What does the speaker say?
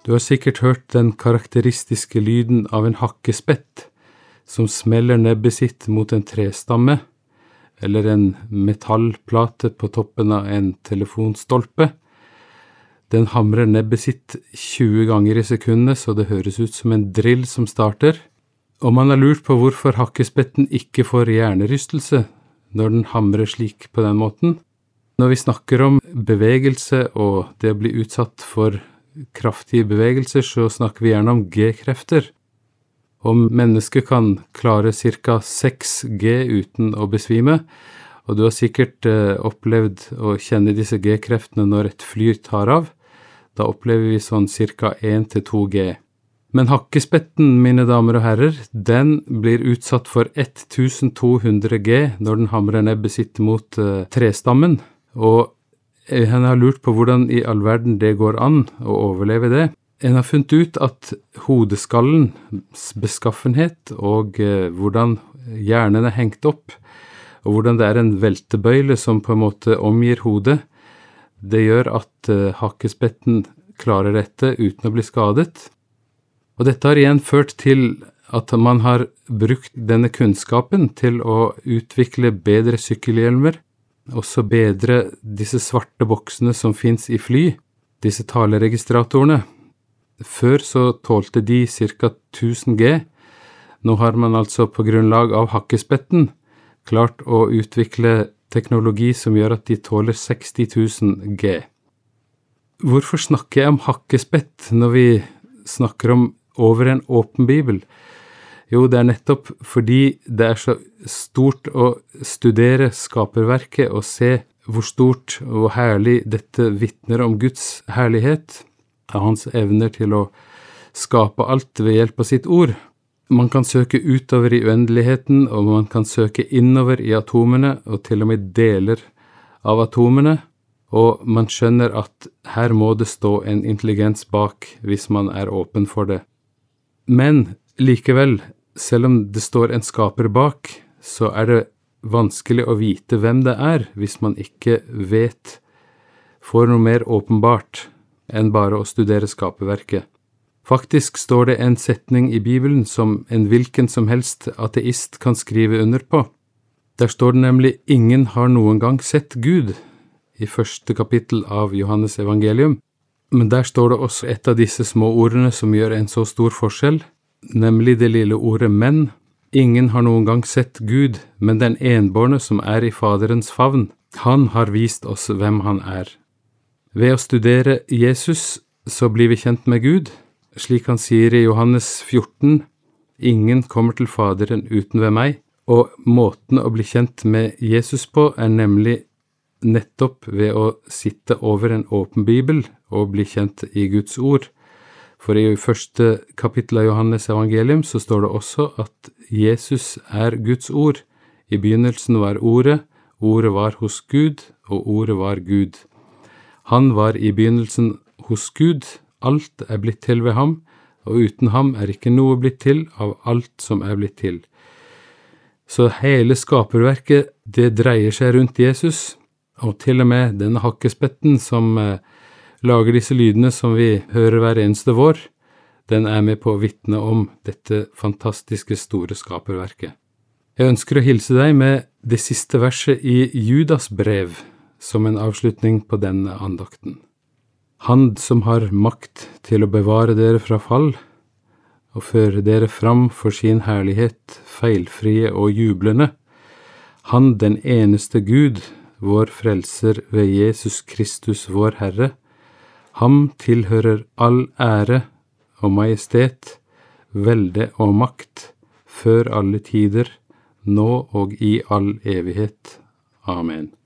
Du har sikkert hørt den karakteristiske lyden av en hakkespett som smeller nebbet sitt mot en trestamme, eller en metallplate på toppen av en telefonstolpe. Den hamrer nebbet sitt 20 ganger i sekundet, så det høres ut som en drill som starter. Og man har lurt på hvorfor hakkespetten ikke får hjernerystelse når den hamrer slik på den måten. Når vi snakker om bevegelse og det å bli utsatt for kraftige bevegelser, så snakker vi gjerne om G-krefter. Om mennesket kan klare ca. 6 G uten å besvime, og du har sikkert opplevd å kjenne disse G-kreftene når et fly tar av. Da opplever vi sånn ca. 1-2 G. Men hakkespetten, mine damer og herrer, den blir utsatt for 1200 G når den hamrer nebbet sitt mot trestammen, og en har lurt på hvordan i all verden det går an å overleve det. En har funnet ut at hodeskallens beskaffenhet og hvordan hjernen er hengt opp, og hvordan det er en veltebøyle som på en måte omgir hodet, det gjør at hakkespetten klarer dette uten å bli skadet. Og dette har igjen ført til at man har brukt denne kunnskapen til å utvikle bedre sykkelhjelmer, også bedre disse svarte boksene som finnes i fly, disse taleregistratorene. Før så tålte de ca. 1000 G. Nå har man altså på grunnlag av hakkespetten klart å utvikle teknologi som gjør at de tåler 60 000 G. Hvorfor snakker jeg om hakkespett når vi snakker om over en åpen bibel? Jo, det er nettopp fordi det er så stort å studere skaperverket og se hvor stort og herlig dette vitner om Guds herlighet, av hans evner til å skape alt ved hjelp av sitt ord. Man kan søke utover i uendeligheten, og man kan søke innover i atomene, og til og med deler av atomene, og man skjønner at her må det stå en intelligens bak hvis man er åpen for det. Men likevel, selv om det står en skaper bak, så er det vanskelig å vite hvem det er hvis man ikke får noe mer åpenbart enn bare å studere skaperverket. Faktisk står det en setning i Bibelen som en hvilken som helst ateist kan skrive under på. Der står det nemlig «Ingen har noen gang sett Gud» i 1. kapittel av Johannes evangelium. Men der står det også et av disse små ordene som gjør en så stor forskjell, nemlig det lille ordet «men». Ingen har noen gang sett Gud, men den enbårne som er i Faderens favn. Han har vist oss hvem han er. Ved å studere Jesus så blir vi kjent med Gud, slik han sier i Johannes 14, «Ingen kommer til Faderen uten ved meg», og måten å bli kjent med Jesus på er nemlig nettopp ved å sitte over en åpen bibel og bli kjent i Guds ord. For i 1. kapittel av Johannes evangelium så står det også at Jesus er Guds ord. I begynnelsen var ordet, ordet var hos Gud, og ordet var Gud. Han var i begynnelsen hos Gud, alt er blitt til ved ham, og uten ham er ikke noe blitt til av alt som er blitt til. Så hele skaperverket, det dreier seg rundt Jesus, og til og med denne hakkespetten som lager disse lydene som vi hører hver eneste vår, den er med på å vitne om dette fantastiske store skaperverket. Jeg ønsker å hilse deg med det siste verset i Judas brev, som en avslutning på denne andakten. Han som har makt til å bevare dere fra fall, og føre dere fram for sin herlighet, feilfrie og jublende, han den eneste Gud, vår frelser ved Jesus Kristus vår Herre, ham tilhører all ære og majestet, velde og makt, før alle tider, nå og i all evighet. Amen.